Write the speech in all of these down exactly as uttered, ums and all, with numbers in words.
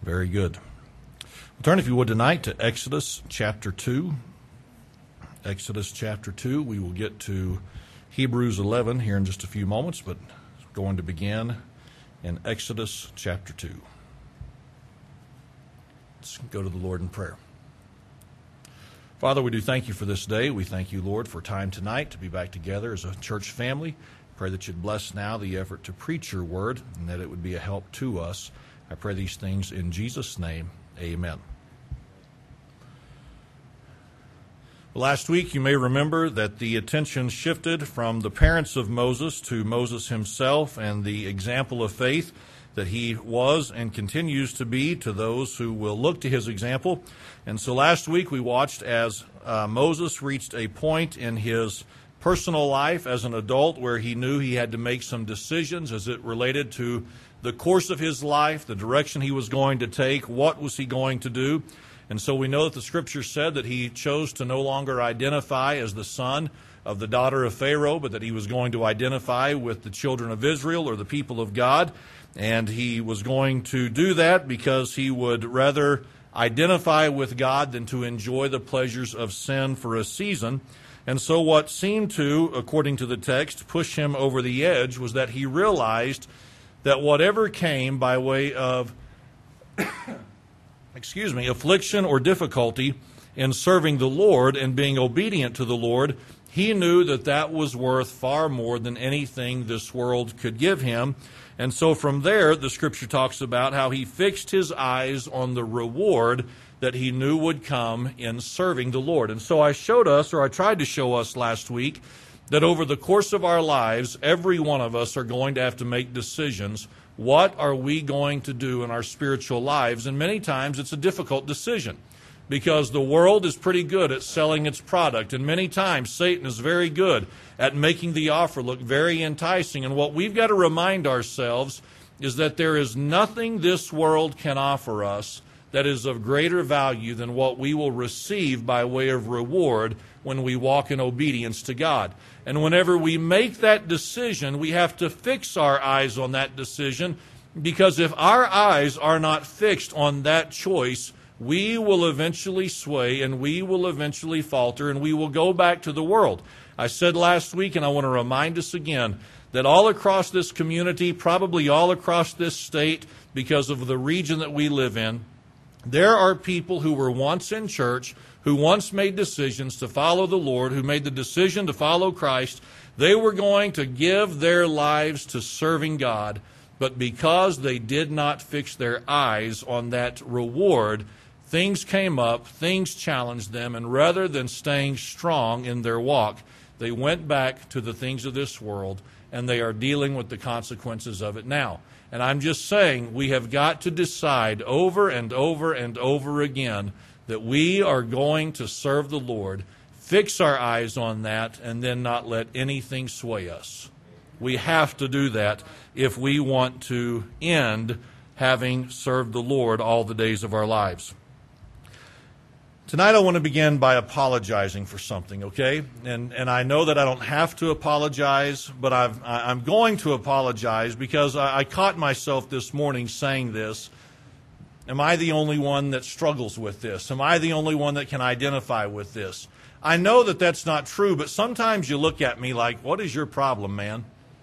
Very good. We'll turn, if you would, tonight to Exodus chapter two. Exodus chapter two. We will get to Hebrews eleven here in just a few moments, but we're going to begin in Exodus chapter two. Let's go to the Lord in prayer. Father, we do thank you for this day. We thank you, Lord, for time tonight to be back together as a church family. Pray that you'd bless now the effort to preach your word and that it would be a help to us. I pray these things in Jesus' name. Amen. Last week, you may remember that the attention shifted from the parents of Moses to Moses himself and the example of faith that he was and continues to be to those who will look to his example. And so last week we watched as uh, Moses reached a point in his personal life as an adult where he knew he had to make some decisions as it related to the course of his life, the direction he was going to take, what was he going to do. And so we know that the Scripture said that he chose to no longer identify as the son of the daughter of Pharaoh, but that he was going to identify with the children of Israel or the people of God. And he was going to do that because he would rather identify with God than to enjoy the pleasures of sin for a season. And so what seemed to, according to the text, push him over the edge was that he realized that whatever came by way of, excuse me, affliction or difficulty in serving the Lord and being obedient to the Lord, he knew that that was worth far more than anything this world could give him. And so from there, the Scripture talks about how he fixed his eyes on the reward that he knew would come in serving the Lord. And so I showed us, or I tried to show us last week, that over the course of our lives, every one of us are going to have to make decisions. What are we going to do in our spiritual lives? And many times it's a difficult decision because the world is pretty good at selling its product. And many times Satan is very good at making the offer look very enticing. And what we've got to remind ourselves is that there is nothing this world can offer us that is of greater value than what we will receive by way of reward when we walk in obedience to God. And whenever we make that decision, we have to fix our eyes on that decision, because if our eyes are not fixed on that choice, we will eventually sway and we will eventually falter and we will go back to the world. I said last week, and I want to remind us again, that all across this community, probably all across this state, because of the region that we live in, there are people who were once in church, who once made decisions to follow the Lord, who made the decision to follow Christ. They were going to give their lives to serving God, but because they did not fix their eyes on that reward, things came up, things challenged them, and rather than staying strong in their walk, they went back to the things of this world, and they are dealing with the consequences of it now. And I'm just saying, we have got to decide over and over and over again that we are going to serve the Lord, fix our eyes on that, and then not let anything sway us. We have to do that if we want to end having served the Lord all the days of our lives. Tonight I want to begin by apologizing for something, okay? And and I know that I don't have to apologize, but I've, I'm going to apologize because I, I caught myself this morning saying this. Am I the only one that struggles with this? Am I the only one that can identify with this? I know that that's not true, but sometimes you look at me like, what is your problem, man?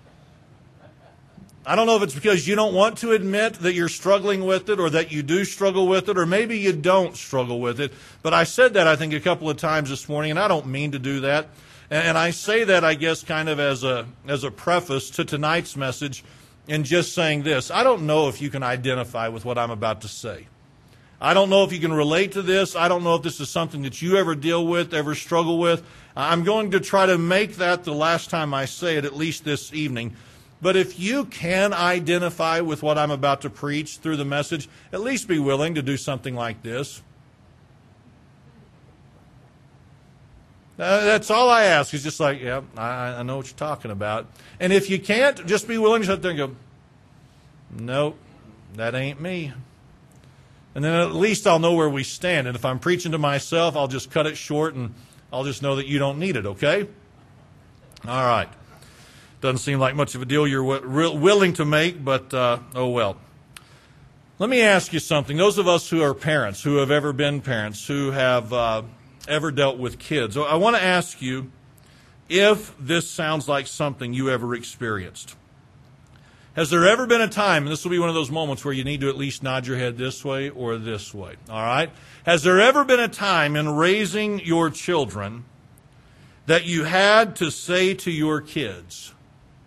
I don't know if it's because you don't want to admit that you're struggling with it or that you do struggle with it, or maybe you don't struggle with it. But I said that, I think, a couple of times this morning, and I don't mean to do that. And I say that, I guess, kind of as a as a preface to tonight's message in just saying this. I don't know if you can identify with what I'm about to say. I don't know if you can relate to this. I don't know if this is something that you ever deal with, ever struggle with. I'm going to try to make that the last time I say it, at least this evening. But if you can identify with what I'm about to preach through the message, at least be willing to do something like this. Uh, that's all I ask. Is just like, yeah, I, I know what you're talking about. And if you can't, just be willing to sit there and go, nope, that ain't me. And then at least I'll know where we stand. And if I'm preaching to myself, I'll just cut it short and I'll just know that you don't need it, okay? All right. Doesn't seem like much of a deal you're w- willing to make, but uh, oh well. Let me ask you something. Those of us who are parents, who have ever been parents, who have uh, ever dealt with kids, I want to ask you if this sounds like something you ever experienced. Has there ever been a time, and this will be one of those moments where you need to at least nod your head this way or this way, all right? Has there ever been a time in raising your children that you had to say to your kids,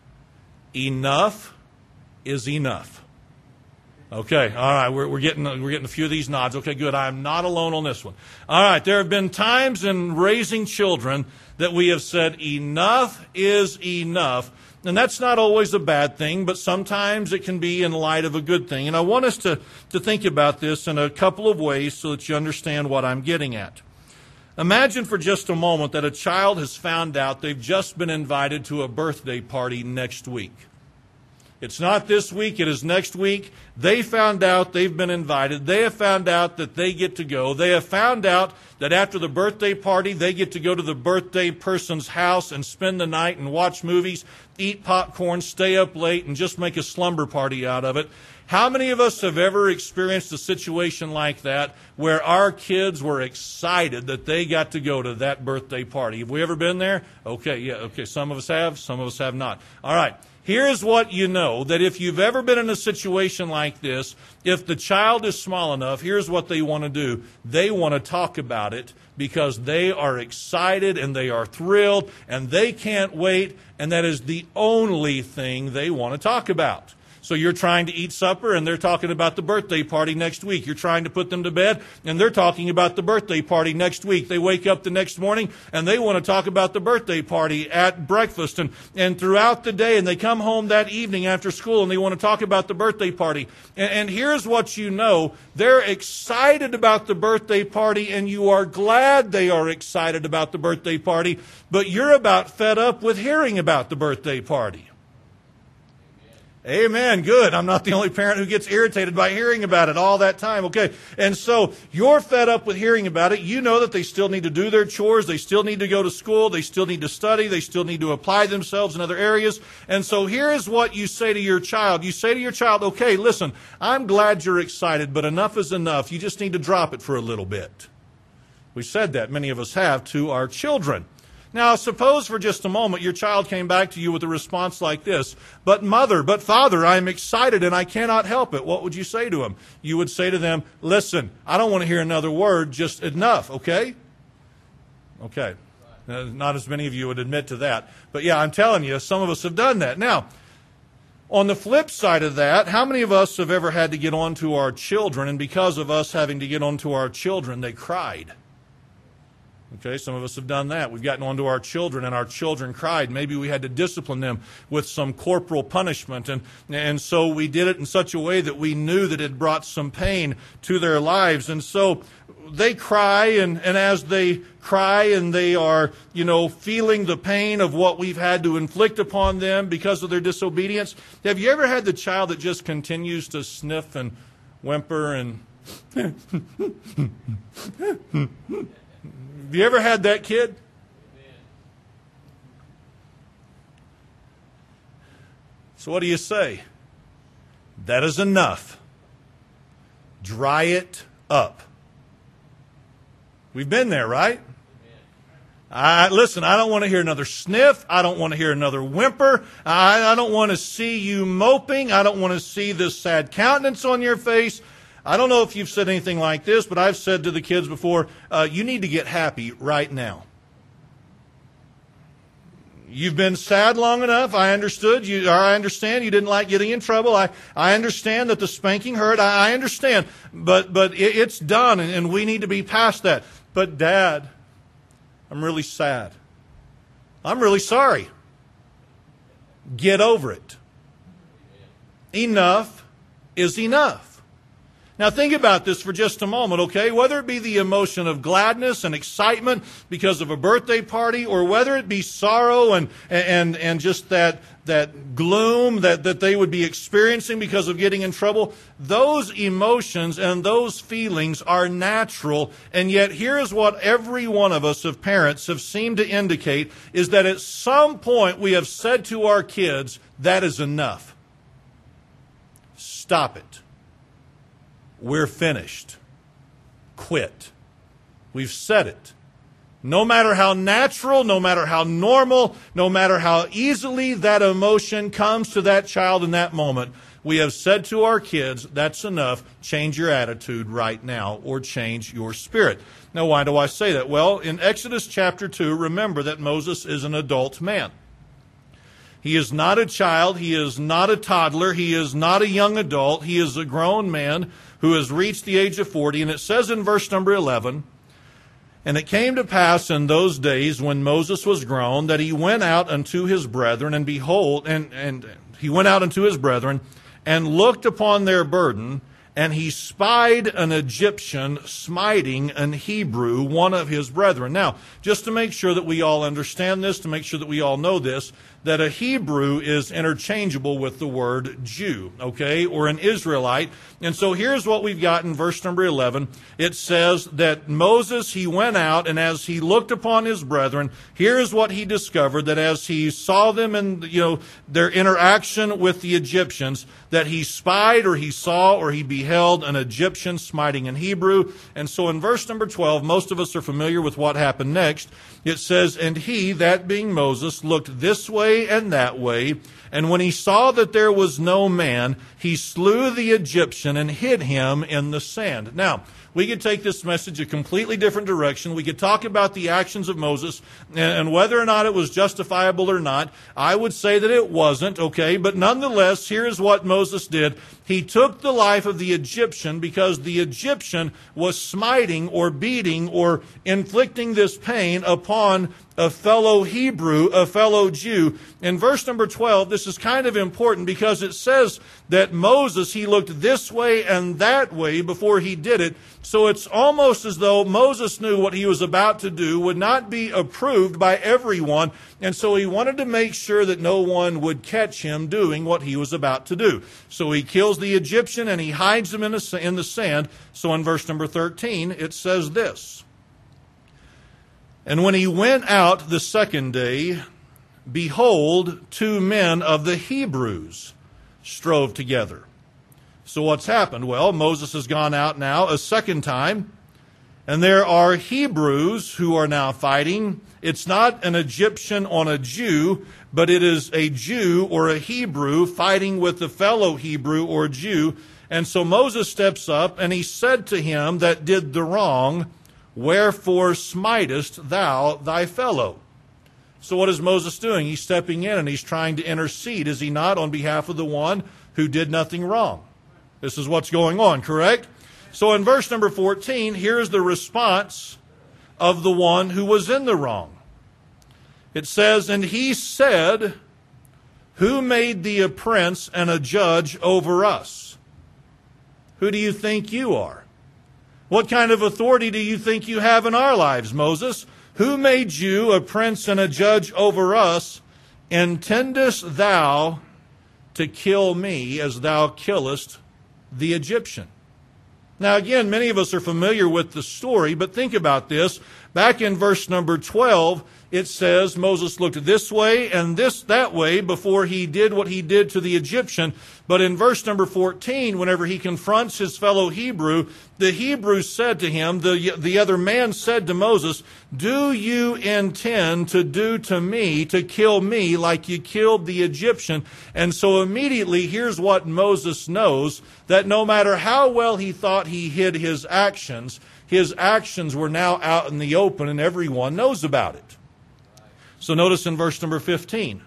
enough is enough? Okay, all right, we're, we're getting we're getting a few of these nods. Okay, good. I'm not alone on this one. All right, there have been times in raising children that we have said enough is enough, and that's not always a bad thing, but sometimes it can be in light of a good thing. And I want us to, to think about this in a couple of ways so that you understand what I'm getting at. Imagine for just a moment that a child has found out they've just been invited to a birthday party next week. It's not this week, it is next week. They found out they've been invited. They have found out that they get to go. They have found out that after the birthday party, they get to go to the birthday person's house and spend the night and watch movies, eat popcorn, stay up late, and just make a slumber party out of it. How many of us have ever experienced a situation like that where our kids were excited that they got to go to that birthday party? Have we ever been there? Okay, yeah, okay. Some of us have, some of us have not. All right. Here's what you know, that if you've ever been in a situation like this, if the child is small enough, here's what they want to do. They want to talk about it because they are excited and they are thrilled and they can't wait, and that is the only thing they want to talk about. So you're trying to eat supper, and they're talking about the birthday party next week. You're trying to put them to bed, and they're talking about the birthday party next week. They wake up the next morning, and they want to talk about the birthday party at breakfast and, and throughout the day. And they come home that evening after school, and they want to talk about the birthday party. And, and here's what you know. They're excited about the birthday party, and you are glad they are excited about the birthday party, but you're about fed up with hearing about the birthday party. Amen. Good. I'm not the only parent who gets irritated by hearing about it all that time. Okay. And so you're fed up with hearing about it. You know that they still need to do their chores. They still need to go to school. They still need to study. They still need to apply themselves in other areas. And so here is what you say to your child. You say to your child, okay, listen, I'm glad you're excited, but enough is enough. You just need to drop it for a little bit. We said that, many of us have, to our children. Now, suppose for just a moment your child came back to you with a response like this, but mother, but father, I'm excited and I cannot help it. What would you say to them? You would say to them, listen, I don't want to hear another word, just enough, okay? Okay. Uh, not as many of you would admit to that. But yeah, I'm telling you, some of us have done that. Now, on the flip side of that, how many of us have ever had to get on to our children, and because of us having to get on to our children, they cried? Okay, some of us have done that. We've gotten onto our children, and our children cried. Maybe we had to discipline them with some corporal punishment, and, and so we did it in such a way that we knew that it brought some pain to their lives. And so they cry, and, and as they cry and they are, you know, feeling the pain of what we've had to inflict upon them because of their disobedience, have you ever had the child that just continues to sniff and whimper and... Have you ever had that kid? So what do you say? That is enough. Dry it up. We've been there, right? I, listen, I don't want to hear another sniff. I don't want to hear another whimper. I, I don't want to see you moping. I don't want to see this sad countenance on your face. I don't know if you've said anything like this, but I've said to the kids before, uh, you need to get happy right now. You've been sad long enough. I understood you, or I understand you didn't like getting in trouble. I, I understand that the spanking hurt. I, I understand, but but it, it's done, and, and we need to be past that. But Dad, I'm really sad. I'm really sorry. Get over it. Enough is enough. Now think about this for just a moment, okay? Whether it be the emotion of gladness and excitement because of a birthday party, or whether it be sorrow and and and just that that gloom that, that they would be experiencing because of getting in trouble, those emotions and those feelings are natural. And yet here is what every one of us of parents have seemed to indicate, is that at some point we have said to our kids, that is enough. Stop it. we're finished. Quit. We've said it. No matter how natural, no matter how normal, no matter how easily that emotion comes to that child in that moment, we have said to our kids, that's enough, change your attitude right now, or change your spirit. Now, why do I say that? Well, in Exodus chapter two, remember that Moses is an adult man. He is not a child, he is not a toddler, he is not a young adult, he is a grown man who has reached the age of forty, and it says in verse number eleven, "And it came to pass in those days when Moses was grown, that he went out unto his brethren, and behold, and, and he went out unto his brethren, and looked upon their burden, and he spied an Egyptian smiting an Hebrew, one of his brethren." Now, just to make sure that we all understand this, to make sure that we all know this, that a Hebrew is interchangeable with the word Jew, okay, or an Israelite. And so here's what we've got in verse number eleven. It says that Moses, he went out, and as he looked upon his brethren, here's what he discovered, that as he saw them in, you know, their interaction with the Egyptians, that he spied or he saw or he beheld an Egyptian smiting an Hebrew. And so in verse number twelve, most of us are familiar with what happened next. It says, "And he," that being Moses, "looked this way and that way, and when he saw that there was no man, he slew the Egyptian and hid him in the sand." Now, we could take this message a completely different direction. We could talk about the actions of Moses and whether or not it was justifiable or not. I would say that it wasn't, okay? But nonetheless, here's what Moses did. He took the life of the Egyptian because the Egyptian was smiting or beating or inflicting this pain upon a fellow Hebrew, a fellow Jew. In verse number twelve, this is kind of important because it says that Moses, he looked this way and that way before he did it. So it's almost as though Moses knew what he was about to do would not be approved by everyone. And so he wanted to make sure that no one would catch him doing what he was about to do. So he kills the Egyptian and he hides him in the, in the sand. So in verse number thirteen, it says this, "And when he went out the second day, behold, two men of the Hebrews strove together." So what's happened? Well, Moses has gone out now a second time, and there are Hebrews who are now fighting. It's not an Egyptian on a Jew, but it is a Jew or a Hebrew fighting with a fellow Hebrew or Jew. And so Moses steps up, and he said to him that did the wrong, "Wherefore smitest thou thy fellow?" So what is Moses doing? He's stepping in and he's trying to intercede, is he not, on behalf of the one who did nothing wrong? This is what's going on, correct? So in verse number fourteen, here's the response of the one who was in the wrong. It says, "And he said, Who made thee a prince and a judge over us?" Who do you think you are? What kind of authority do you think you have in our lives, Moses? Who made you a prince and a judge over us? Intendest thou to kill me as thou killest the Egyptian? Now again, many of us are familiar with the story, but think about this. Back in verse number twelve, it says Moses looked this way and this that way before he did what he did to the Egyptian. But in verse number fourteen, whenever he confronts his fellow Hebrew, the Hebrew said to him, the, the other man said to Moses, "Do you intend to do to me, to kill me like you killed the Egyptian?" And so immediately, here's what Moses knows, that no matter how well he thought he hid his actions, his actions were now out in the open and everyone knows about it. So notice in verse number fifteen,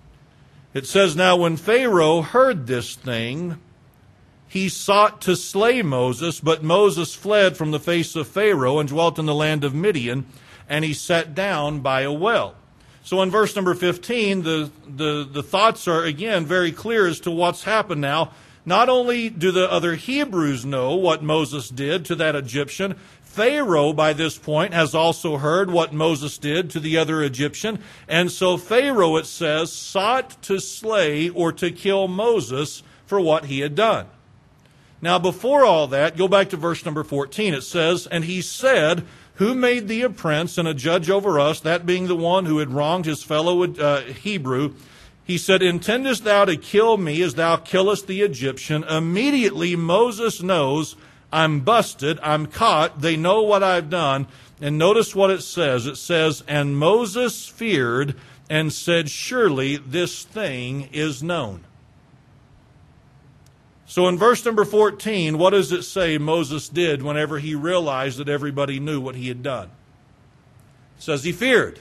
it says, "Now when Pharaoh heard this thing, he sought to slay Moses, but Moses fled from the face of Pharaoh and dwelt in the land of Midian, and he sat down by a well." So in verse number fifteen, the, the, the thoughts are again very clear as to what's happened now. Not only do the other Hebrews know what Moses did to that Egyptian, Pharaoh, by this point, has also heard what Moses did to the other Egyptian. And so Pharaoh, it says, sought to slay or to kill Moses for what he had done. Now, before all that, go back to verse number fourteen. It says, "And he said, Who made thee a prince and a judge over us?" That being the one who had wronged his fellow uh, Hebrew. He said, "Intendest thou to kill me as thou killest the Egyptian?" Immediately Moses knows, I'm busted. I'm caught. They know what I've done. And notice what it says. It says, and Moses feared and said, surely this thing is known. So in verse number fourteen, what does it say Moses did whenever he realized that everybody knew what he had done? It says he feared.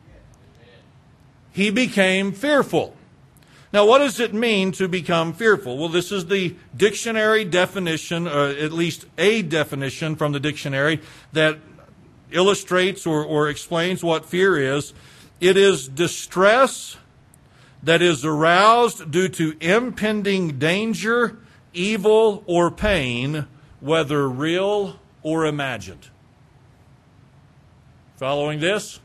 He became fearful. Now, what does it mean to become fearful? Well, this is the dictionary definition, or at least a definition from the dictionary that illustrates or, or explains what fear is. It is distress that is aroused due to impending danger, evil, or pain, whether real or imagined. Following this?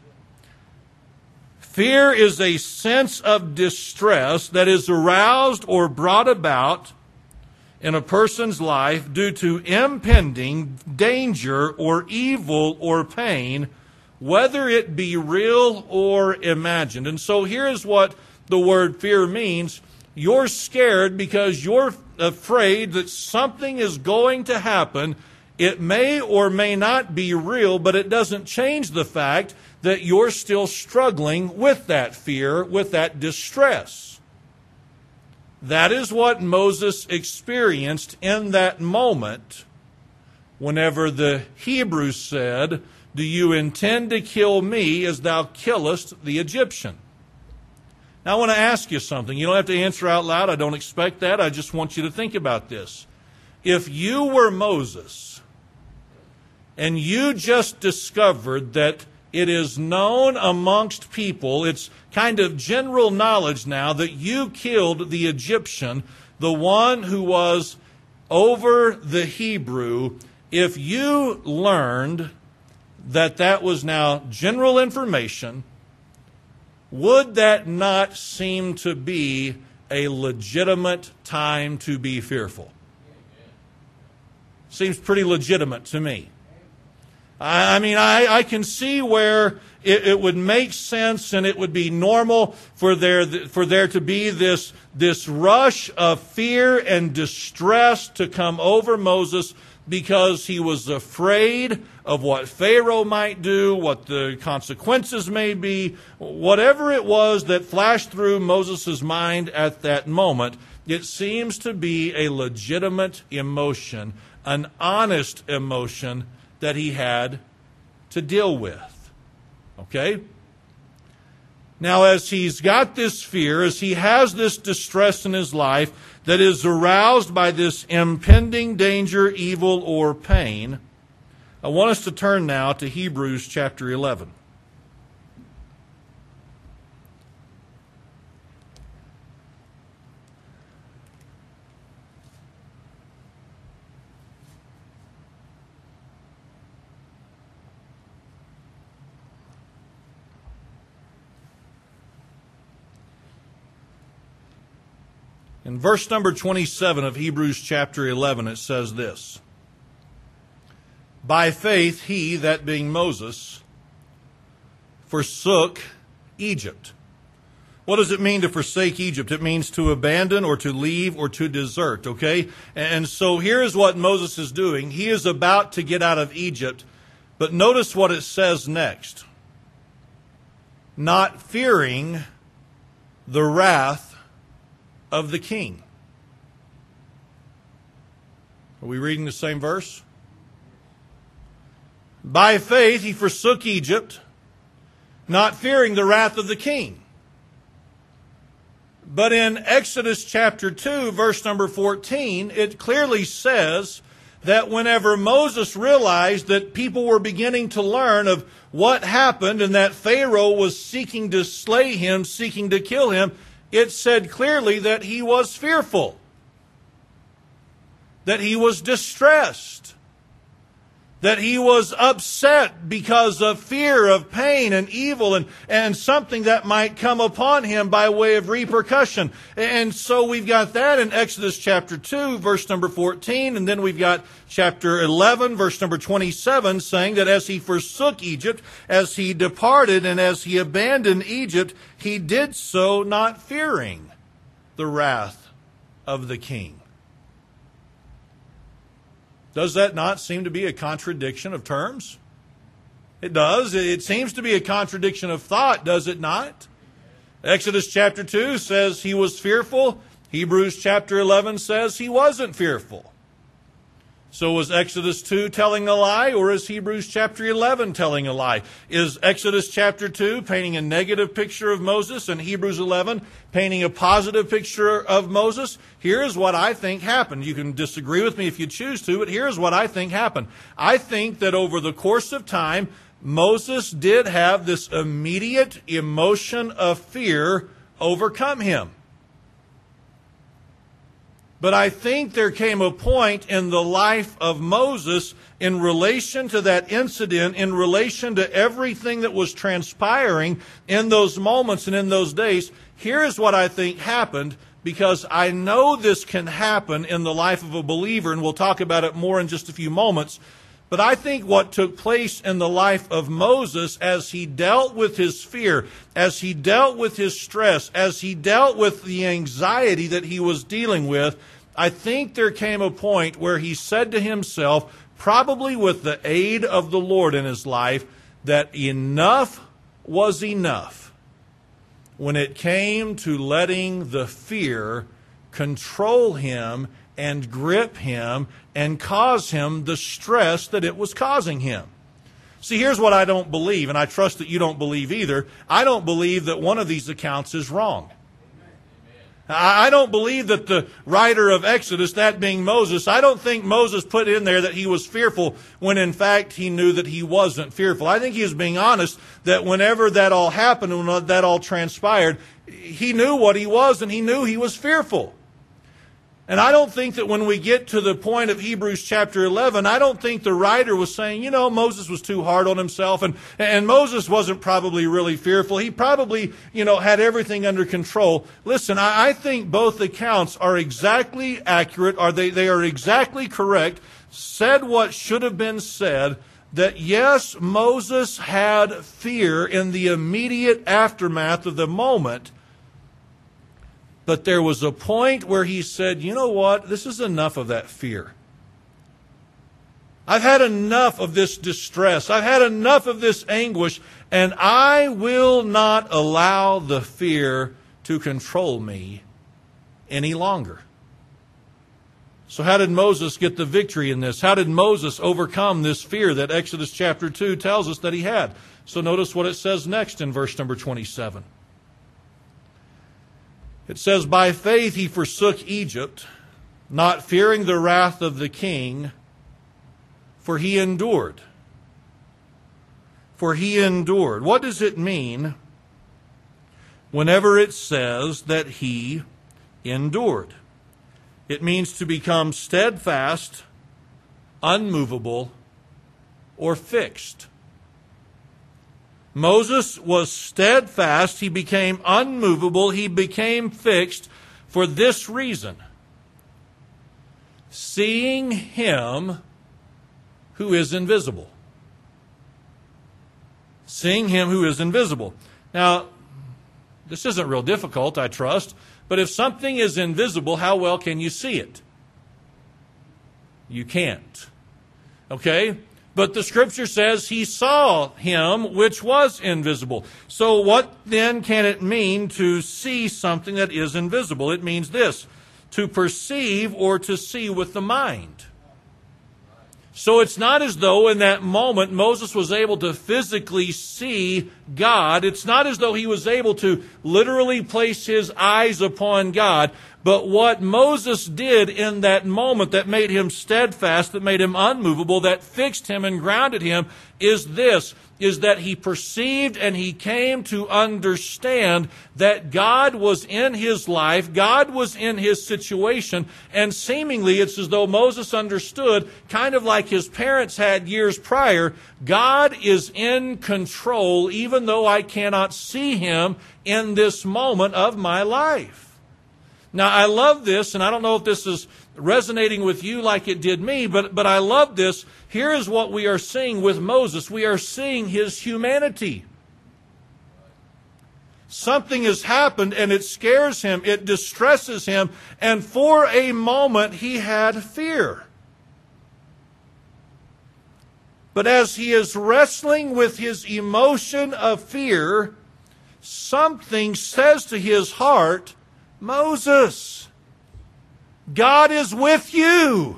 Fear is a sense of distress that is aroused or brought about in a person's life due to impending danger or evil or pain, whether it be real or imagined. And so here's what the word fear means. You're scared because you're afraid that something is going to happen. It may or may not be real, but it doesn't change the fact that you're still struggling with that fear, with that distress. That is what Moses experienced in that moment whenever the Hebrews said, do you intend to kill me as thou killest the Egyptian? Now I want to ask you something. You don't have to answer out loud. I don't expect that. I just want you to think about this. If you were Moses and you just discovered that it is known amongst people, it's kind of general knowledge now, that you killed the Egyptian, the one who was over the Hebrew. If you learned that that was now general information, would that not seem to be a legitimate time to be fearful? Seems pretty legitimate to me. I mean, I, I can see where it, it would make sense and it would be normal for there, for there to be this, this rush of fear and distress to come over Moses because he was afraid of what Pharaoh might do, what the consequences may be, whatever it was that flashed through Moses' mind at that moment. It seems to be a legitimate emotion, an honest emotion that he had to deal with. Okay? Now, as he's got this fear, as he has this distress in his life that is aroused by this impending danger, evil, or pain, I want us to turn now to Hebrews chapter eleven. In verse number twenty-seven of Hebrews chapter eleven, it says this: by faith he, that being Moses, forsook Egypt. What does it mean to forsake Egypt? It means to abandon or to leave or to desert, okay? And so here's what Moses is doing. He is about to get out of Egypt, but notice what it says next. Not fearing the wrath of the king. Are we reading the same verse? By faith he forsook Egypt, not fearing the wrath of the king. But in Exodus chapter two, verse number fourteen, it clearly says that whenever Moses realized that people were beginning to learn of what happened and that Pharaoh was seeking to slay him, seeking to kill him, it said clearly that he was fearful, that he was distressed, that he was upset because of fear of pain and evil and, and something that might come upon him by way of repercussion. And so we've got that in Exodus chapter two, verse number fourteen, and then we've got chapter eleven, verse number twenty-seven, saying that as he forsook Egypt, as he departed and as he abandoned Egypt, he did so not fearing the wrath of the king. Does that not seem to be a contradiction of terms? It does. It seems to be a contradiction of thought, does it not? Exodus chapter two says he was fearful. Hebrews chapter eleven says he wasn't fearful. So was Exodus two telling a lie, or is Hebrews chapter eleven telling a lie? Is Exodus chapter two painting a negative picture of Moses and Hebrews eleven painting a positive picture of Moses? Here's what I think happened. You can disagree with me if you choose to, but here's what I think happened. I think that over the course of time, Moses did have this immediate emotion of fear overcome him. But I think there came a point in the life of Moses in relation to that incident, in relation to everything that was transpiring in those moments and in those days. Here's what I think happened, because I know this can happen in the life of a believer, and we'll talk about it more in just a few moments. But I think what took place in the life of Moses as he dealt with his fear, as he dealt with his stress, as he dealt with the anxiety that he was dealing with, I think there came a point where he said to himself, probably with the aid of the Lord in his life, that enough was enough when it came to letting the fear control him and grip him and cause him the stress that it was causing him. See, here's what I don't believe, and I trust that you don't believe either. I don't believe that one of these accounts is wrong. I don't believe that the writer of Exodus, that being Moses, I don't think Moses put in there that he was fearful when in fact he knew that he wasn't fearful. I think he was being honest that whenever that all happened and when that all transpired, he knew what he was and he knew he was fearful. And I don't think that when we get to the point of Hebrews chapter eleven, I don't think the writer was saying, you know, Moses was too hard on himself, and, and Moses wasn't probably really fearful. He probably, you know, had everything under control. Listen, I, I think both accounts are exactly accurate, or they, they are exactly correct, said what should have been said, that yes, Moses had fear in the immediate aftermath of the moment. But there was a point where he said, you know what, this is enough of that fear. I've had enough of this distress. I've had enough of this anguish, and I will not allow the fear to control me any longer. So how did Moses get the victory in this? How did Moses overcome this fear that Exodus chapter two tells us that he had? So notice what it says next in verse number twenty-seven. It says, by faith he forsook Egypt, not fearing the wrath of the king, for he endured. For he endured. What does it mean whenever it says that he endured? It means to become steadfast, unmovable, or fixed. Moses was steadfast, he became unmovable, he became fixed for this reason. Seeing him who is invisible. Seeing him who is invisible. Now, this isn't real difficult, I trust, but if something is invisible, how well can you see it? You can't. Okay? But the scripture says he saw him which was invisible. So what then can it mean to see something that is invisible? It means this, to perceive or to see with the mind. So it's not as though in that moment Moses was able to physically see God. It's not as though he was able to literally place his eyes upon God. But what Moses did in that moment that made him steadfast, that made him unmovable, that fixed him and grounded him, is this, is that he perceived and he came to understand that God was in his life, God was in his situation, and seemingly it's as though Moses understood, kind of like his parents had years prior, God is in control even though I cannot see him in this moment of my life. Now, I love this, and I don't know if this is resonating with you like it did me, but, but I love this. Here is what we are seeing with Moses. We are seeing his humanity. Something has happened, and it scares him, it distresses him, and for a moment he had fear. But as he is wrestling with his emotion of fear, something says to his heart, Moses, God is with you.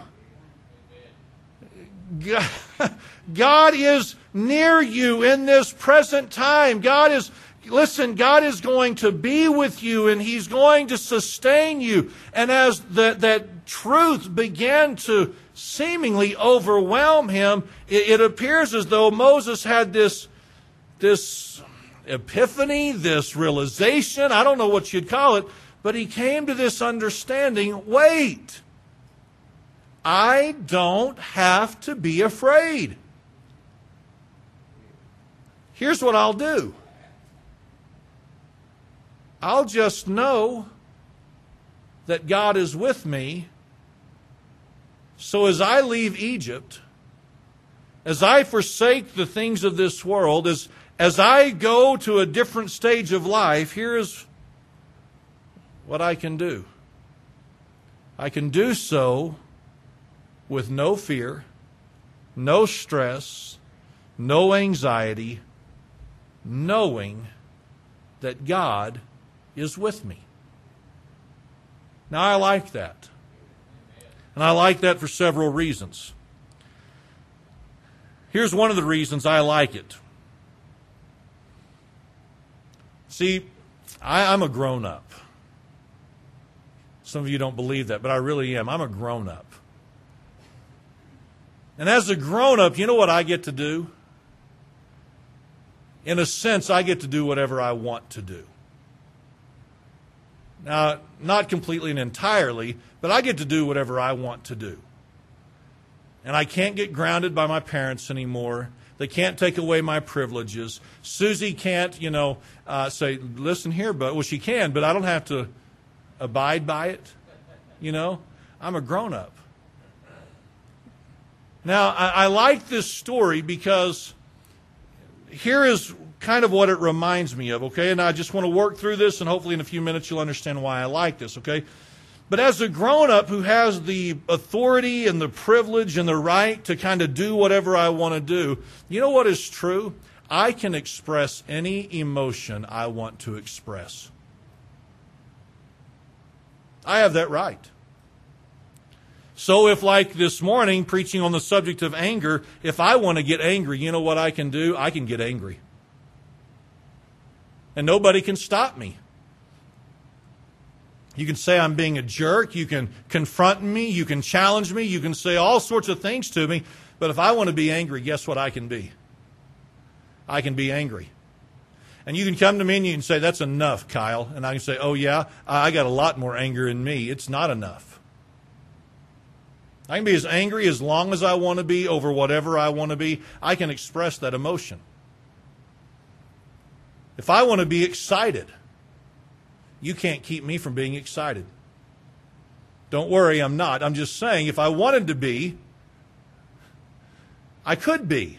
God is near you in this present time. God is, listen, God is going to be with you and He's going to sustain you. And as the, that truth began to seemingly overwhelm him, it, it appears as though Moses had this, this epiphany, this realization, I don't know what you'd call it, but he came to this understanding, wait, I don't have to be afraid. Here's what I'll do. I'll just know that God is with me. So as I leave Egypt, as I forsake the things of this world, as, as I go to a different stage of life, here's what I can do. I can do so with no fear, no stress, no anxiety, knowing that God is with me. Now, I like that. And I like that for several reasons. Here's one of the reasons I like it. See, I, I'm a grown-up. Some of you don't believe that, but I really am. I'm a grown-up. And as a grown-up, you know what I get to do? In a sense, I get to do whatever I want to do. Now, not completely and entirely, but I get to do whatever I want to do. And I can't get grounded by my parents anymore. They can't take away my privileges. Susie can't, you know, uh, say, listen here, but well, she can, but I don't have to abide by it. You know, I'm a grown-up. Now, I, I like this story because here is kind of what it reminds me of, okay? And I just want to work through this, and hopefully in a few minutes you'll understand why I like this, okay? But as a grown-up who has the authority and the privilege and the right to kind of do whatever I want to do, you know what is true? I can express any emotion I want to express. I have that right. So if, like this morning, preaching on the subject of anger, if I want to get angry, you know what I can do? I can get angry. And nobody can stop me. You can say I'm being a jerk. You can confront me. You can challenge me. You can say all sorts of things to me. But if I want to be angry, guess what I can be? I can be angry. And you can come to me and you can say, that's enough, Kyle. And I can say, oh yeah, I got a lot more anger in me. It's not enough. I can be as angry as long as I want to be over whatever I want to be. I can express that emotion. If I want to be excited, you can't keep me from being excited. Don't worry, I'm not. I'm just saying if I wanted to be, I could be.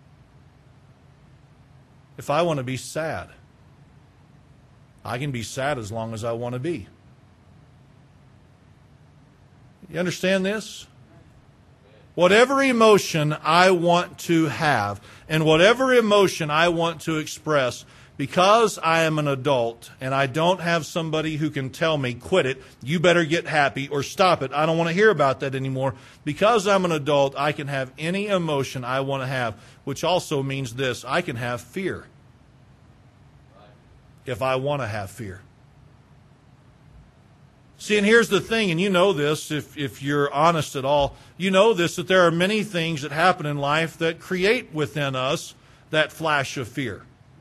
If I want to be sad, I can be sad as long as I want to be. You understand this? Whatever emotion I want to have and whatever emotion I want to express, because I am an adult and I don't have somebody who can tell me, quit it, you better get happy, or stop it, I don't want to hear about that anymore. Because I'm an adult, I can have any emotion I want to have, which also means this, I can have fear if I want to have fear. See, and here's the thing, and you know this if, if you're honest at all, you know this, that there are many things that happen in life that create within us that flash of fear.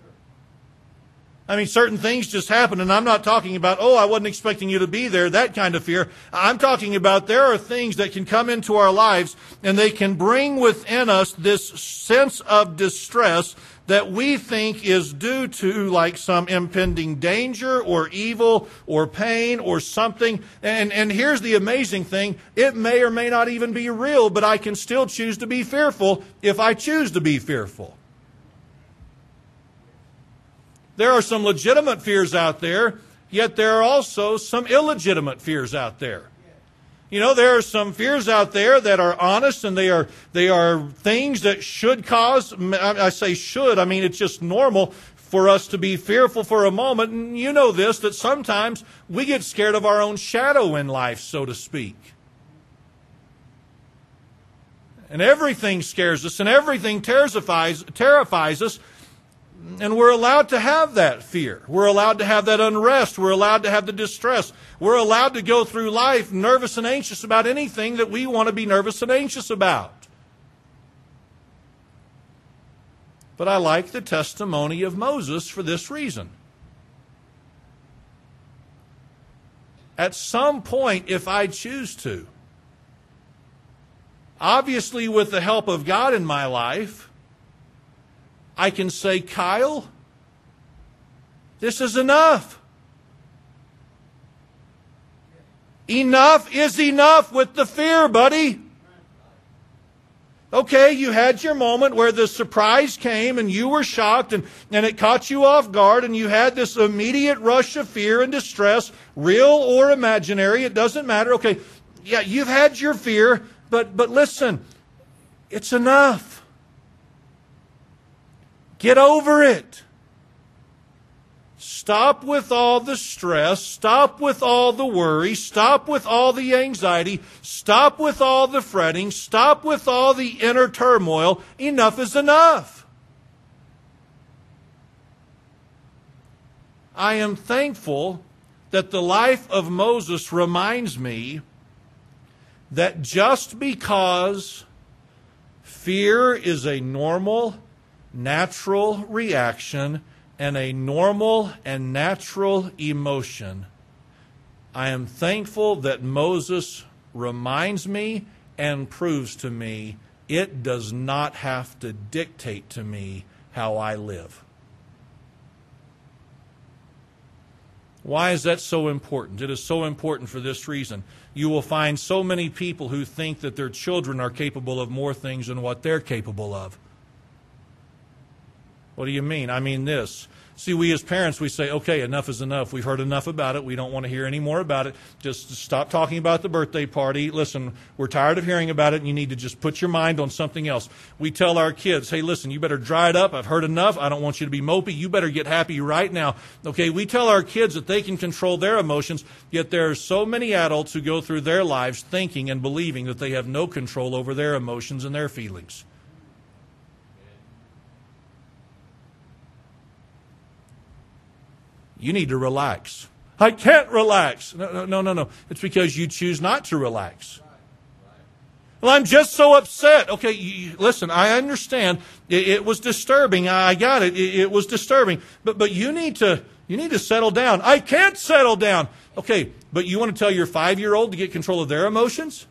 I mean, certain things just happen, and I'm not talking about, oh, I wasn't expecting you to be there, that kind of fear. I'm talking about there are things that can come into our lives, and they can bring within us this sense of distress that we think is due to like some impending danger or evil or pain or something. And, and here's the amazing thing. It may or may not even be real, but I can still choose to be fearful if I choose to be fearful. There are some legitimate fears out there, yet there are also some illegitimate fears out there. You know, there are some fears out there that are honest, and they are they are things that should cause, I say should, I mean it's just normal for us to be fearful for a moment. And you know this, that sometimes we get scared of our own shadow in life, so to speak. And everything scares us, and everything terrifies, terrifies us. And we're allowed to have that fear. We're allowed to have that unrest. We're allowed to have the distress. We're allowed to go through life nervous and anxious about anything that we want to be nervous and anxious about. But I like the testimony of Moses for this reason. At some point, if I choose to, obviously with the help of God in my life, I can say, Kyle, this is enough. Enough is enough with the fear, buddy. Okay, you had your moment where the surprise came and you were shocked and, and it caught you off guard and you had this immediate rush of fear and distress, real or imaginary, it doesn't matter. Okay, yeah, you've had your fear, but, but listen, it's enough. Get over it. Stop with all the stress. Stop with all the worry. Stop with all the anxiety. Stop with all the fretting. Stop with all the inner turmoil. Enough is enough. I am thankful that the life of Moses reminds me that just because fear is a normal, natural reaction and a normal and natural emotion, I am thankful that Moses reminds me and proves to me it does not have to dictate to me how I live. Why is that so important? It is so important for this reason. You will find so many people who think that their children are capable of more things than what they're capable of. What do you mean? I mean this. See, we as parents, we say, okay, enough is enough. We've heard enough about it. We don't want to hear any more about it. Just stop talking about the birthday party. Listen, we're tired of hearing about it, and you need to just put your mind on something else. We tell our kids, hey, listen, you better dry it up. I've heard enough. I don't want you to be mopey. You better get happy right now. Okay, we tell our kids that they can control their emotions, yet there are so many adults who go through their lives thinking and believing that they have no control over their emotions and their feelings. You need to relax. I can't relax. No, no, no, no. It's because you choose not to relax. Well, I'm just so upset. Okay, you, listen, I understand. It, it was disturbing. I got it. it. It was disturbing. But but you need to you need to settle down. I can't settle down. Okay, but you want to tell your five-year-old to get control of their emotions?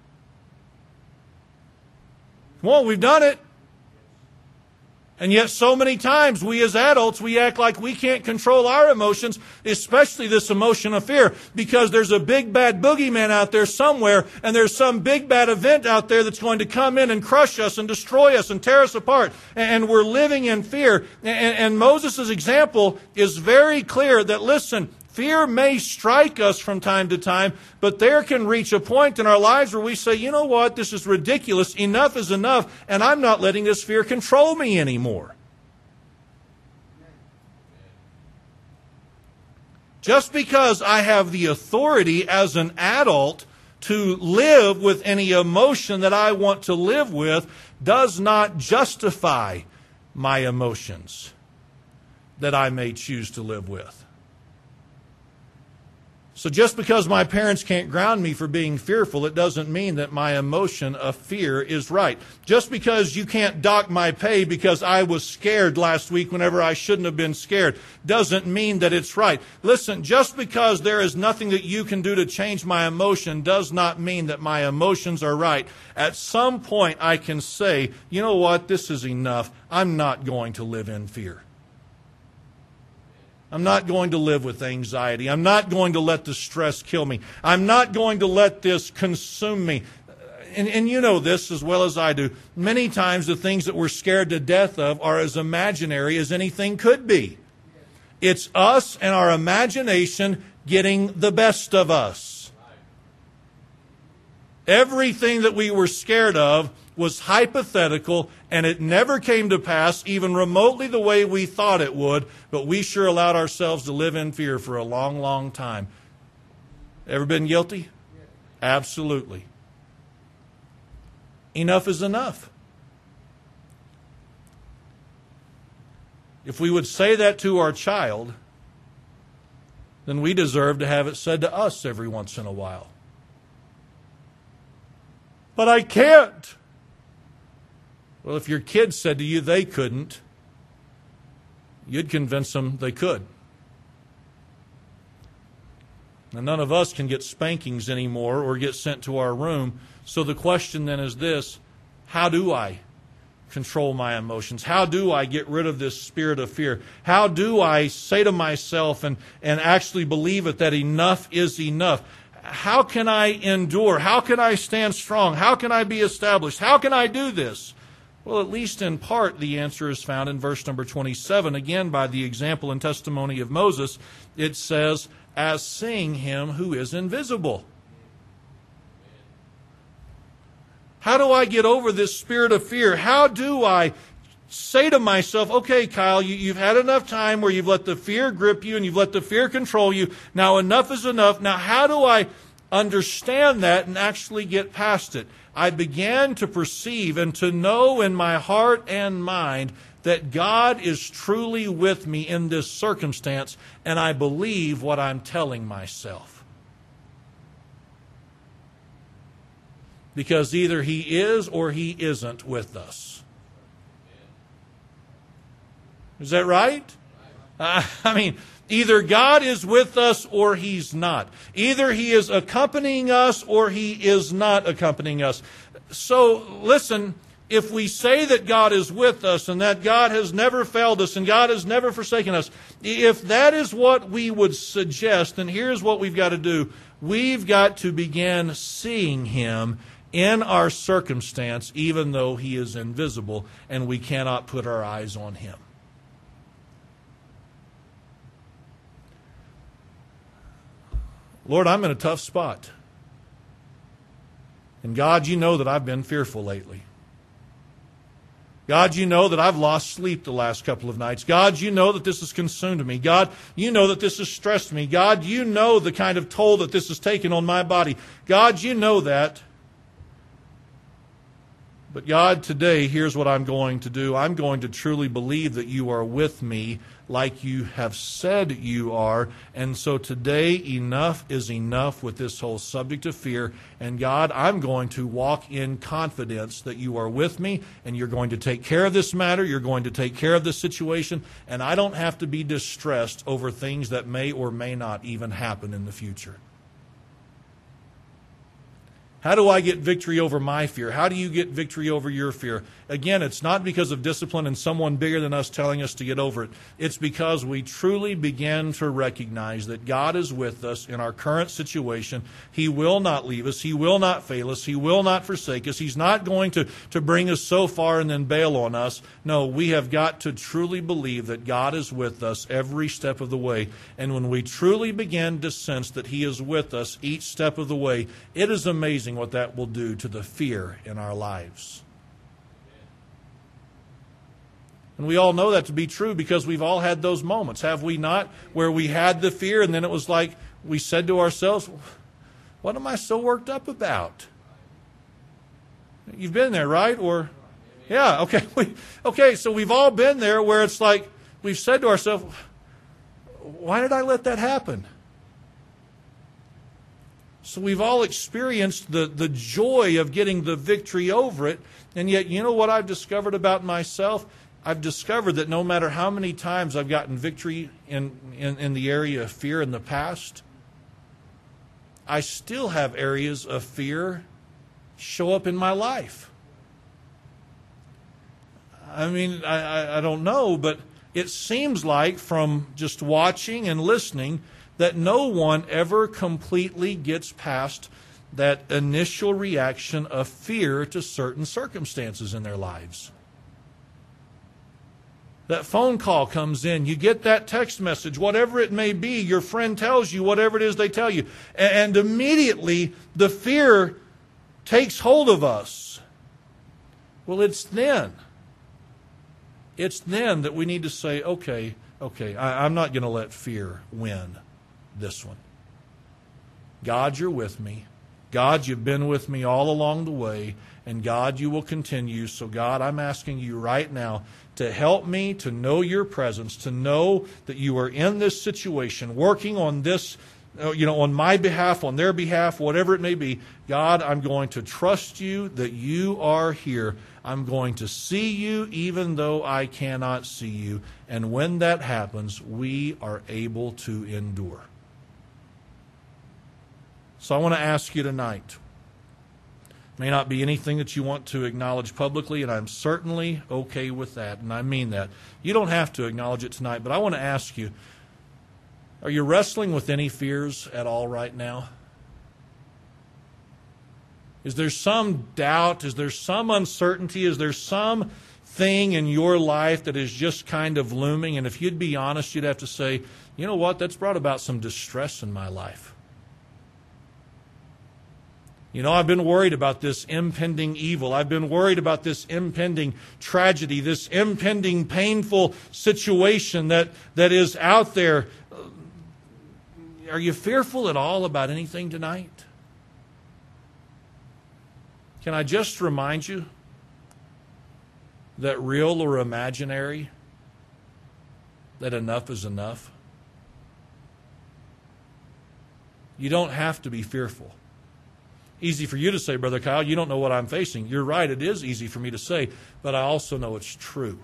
Come on, we've done it. And yet so many times we as adults, we act like we can't control our emotions, especially this emotion of fear, because there's a big bad boogeyman out there somewhere, and there's some big bad event out there that's going to come in and crush us and destroy us and tear us apart. And we're living in fear. And Moses' example is very clear that, listen, fear may strike us from time to time, but there can reach a point in our lives where we say, you know what, this is ridiculous, enough is enough, and I'm not letting this fear control me anymore. Just because I have the authority as an adult to live with any emotion that I want to live with does not justify my emotions that I may choose to live with. So just because my parents can't ground me for being fearful, it doesn't mean that my emotion of fear is right. Just because you can't dock my pay because I was scared last week whenever I shouldn't have been scared doesn't mean that it's right. Listen, just because there is nothing that you can do to change my emotion does not mean that my emotions are right. At some point I can say, you know what, this is enough. I'm not going to live in fear. I'm not going to live with anxiety. I'm not going to let the stress kill me. I'm not going to let this consume me. And, and you know this as well as I do. Many times the things that we're scared to death of are as imaginary as anything could be. It's us and our imagination getting the best of us. Everything that we were scared of was hypothetical, and it never came to pass even remotely the way we thought it would, but we sure allowed ourselves to live in fear for a long, long time. Ever been guilty? Absolutely. Enough is enough. If we would say that to our child, then we deserve to have it said to us every once in a while. But I can't. Well, if your kids said to you they couldn't, you'd convince them they could. And none of us can get spankings anymore or get sent to our room. So the question then is this: how do I control my emotions? How do I get rid of this spirit of fear? How do I say to myself and, and actually believe it that enough is enough? How can I endure? How can I stand strong? How can I be established? How can I do this? Well, at least in part, the answer is found in verse number twenty-seven. Again, by the example and testimony of Moses, it says, as seeing him who is invisible. How do I get over this spirit of fear? How do I say to myself, okay, Kyle, you, you've had enough time where you've let the fear grip you and you've let the fear control you. Now enough is enough. Now how do I understand that and actually get past it? I began to perceive and to know in my heart and mind that God is truly with me in this circumstance, and I believe what I'm telling myself. Because either He is or He isn't with us. Is that right? Uh, I mean, either God is with us or He's not. Either He is accompanying us or He is not accompanying us. So, listen, if we say that God is with us and that God has never failed us and God has never forsaken us, if that is what we would suggest, then here's what we've got to do. We've got to begin seeing Him in our circumstance, even though He is invisible and we cannot put our eyes on Him. Lord, I'm in a tough spot. And God, you know that I've been fearful lately. God, you know that I've lost sleep the last couple of nights. God, you know that this has consumed me. God, you know that this has stressed me. God, you know the kind of toll that this has taken on my body. God, you know that. But God, today, here's what I'm going to do. I'm going to truly believe that you are with me like you have said you are. And so today, enough is enough with this whole subject of fear. And God, I'm going to walk in confidence that you are with me and you're going to take care of this matter. You're going to take care of this situation. And I don't have to be distressed over things that may or may not even happen in the future. How do I get victory over my fear? How do you get victory over your fear? Again, it's not because of discipline and someone bigger than us telling us to get over it. It's because we truly begin to recognize that God is with us in our current situation. He will not leave us. He will not fail us. He will not forsake us. He's not going to, to bring us so far and then bail on us. No, we have got to truly believe that God is with us every step of the way. And when we truly begin to sense that He is with us each step of the way, it is amazing what that will do to the fear in our lives. And we all know that to be true because we've all had those moments, have we not? Where we had the fear and then it was like we said to ourselves, what am I so worked up about? You've been there, right? Or, yeah, okay. We, okay, so we've all been there where it's like we've said to ourselves, why did I let that happen? So we've all experienced the, the joy of getting the victory over it. And yet, you know what I've discovered about myself? I've discovered that no matter how many times I've gotten victory in, in, in the area of fear in the past, I still have areas of fear show up in my life. I mean, I, I, I don't know, but it seems like from just watching and listening that no one ever completely gets past that initial reaction of fear to certain circumstances in their lives. That phone call comes in, you get that text message, whatever it may be, your friend tells you whatever it is they tell you, and immediately the fear takes hold of us, well, it's then. It's then that we need to say, okay, okay, I, I'm not going to let fear win this one. God, you're with me. God, you've been with me all along the way. And God, you will continue. So God, I'm asking you right now to help me to know your presence, to know that you are in this situation, working on this, you know, on my behalf, on their behalf, whatever it may be. God, I'm going to trust you that you are here. I'm going to see you even though I cannot see you. And when that happens, we are able to endure. So I want to ask you tonight. May not be anything that you want to acknowledge publicly, and I'm certainly okay with that, and I mean that. You don't have to acknowledge it tonight, but I want to ask you, are you wrestling with any fears at all right now? Is there some doubt? Is there some uncertainty? Is there some thing in your life that is just kind of looming? And if you'd be honest, you'd have to say, you know what, that's brought about some distress in my life. You know, I've been worried about this impending evil. I've been worried about this impending tragedy, this impending painful situation that, that is out there. Are you fearful at all about anything tonight? Can I just remind you that real or imaginary, that enough is enough? You don't have to be fearful. Easy for you to say, Brother Kyle, you don't know what I'm facing. You're right, it is easy for me to say, but I also know it's true.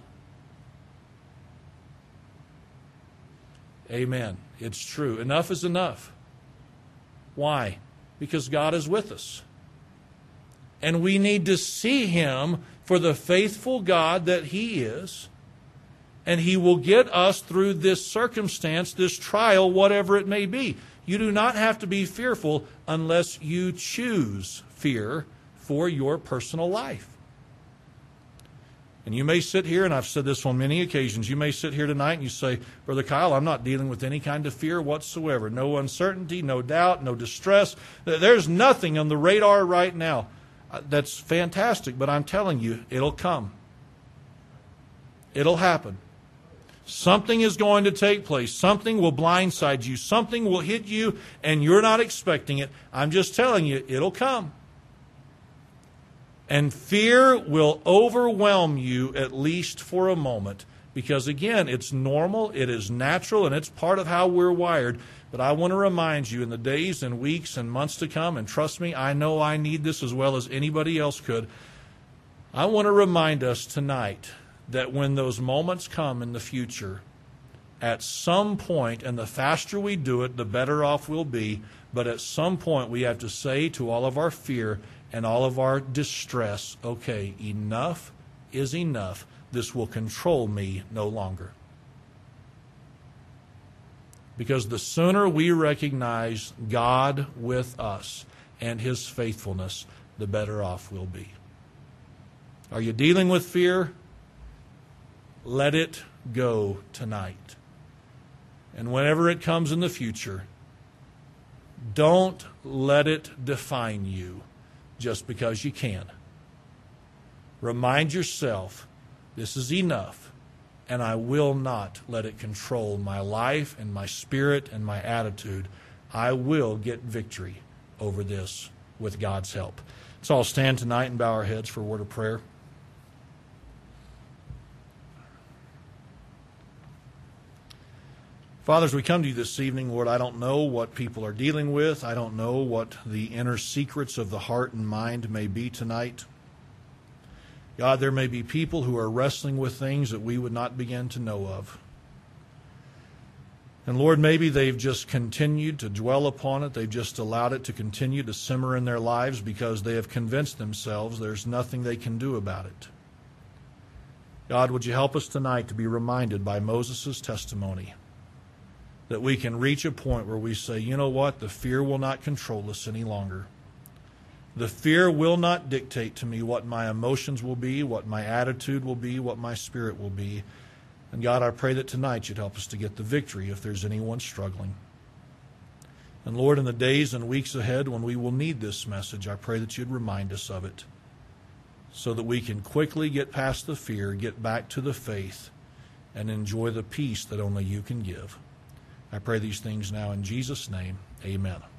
Amen. It's true. Enough is enough. Why? Because God is with us. And we need to see Him for the faithful God that He is. And He will get us through this circumstance, this trial, whatever it may be. You do not have to be fearful unless you choose fear for your personal life. And you may sit here, and I've said this on many occasions, you may sit here tonight and you say, Brother Kyle, I'm not dealing with any kind of fear whatsoever. No uncertainty, no doubt, no distress. There's nothing on the radar right now. That's fantastic, but I'm telling you, it'll come. It'll happen. Something is going to take place. Something will blindside you. Something will hit you, and you're not expecting it. I'm just telling you, it'll come. And fear will overwhelm you, at least for a moment. Because, again, it's normal, it is natural, and it's part of how we're wired. But I want to remind you in the days and weeks and months to come, and trust me, I know I need this as well as anybody else could. I want to remind us tonight that when those moments come in the future, at some point, and the faster we do it, the better off we'll be, but at some point we have to say to all of our fear and all of our distress, okay, enough is enough. This will control me no longer. Because the sooner we recognize God with us and His faithfulness, the better off we'll be. Are you dealing with fear? Let it go tonight. And whenever it comes in the future, don't let it define you just because you can. Remind yourself, this is enough, and I will not let it control my life and my spirit and my attitude. I will get victory over this with God's help. Let's all stand tonight and bow our heads for a word of prayer. Father, as we come to you this evening, Lord, I don't know what people are dealing with. I don't know what the inner secrets of the heart and mind may be tonight. God, there may be people who are wrestling with things that we would not begin to know of. And Lord, maybe they've just continued to dwell upon it. They've just allowed it to continue to simmer in their lives because they have convinced themselves there's nothing they can do about it. God, would you help us tonight to be reminded by Moses' testimony that we can reach a point where we say, you know what, the fear will not control us any longer. The fear will not dictate to me what my emotions will be, what my attitude will be, what my spirit will be. And God, I pray that tonight you'd help us to get the victory if there's anyone struggling. And Lord, in the days and weeks ahead when we will need this message, I pray that you'd remind us of it so that we can quickly get past the fear, get back to the faith, and enjoy the peace that only you can give. I pray these things now in Jesus' name. Amen.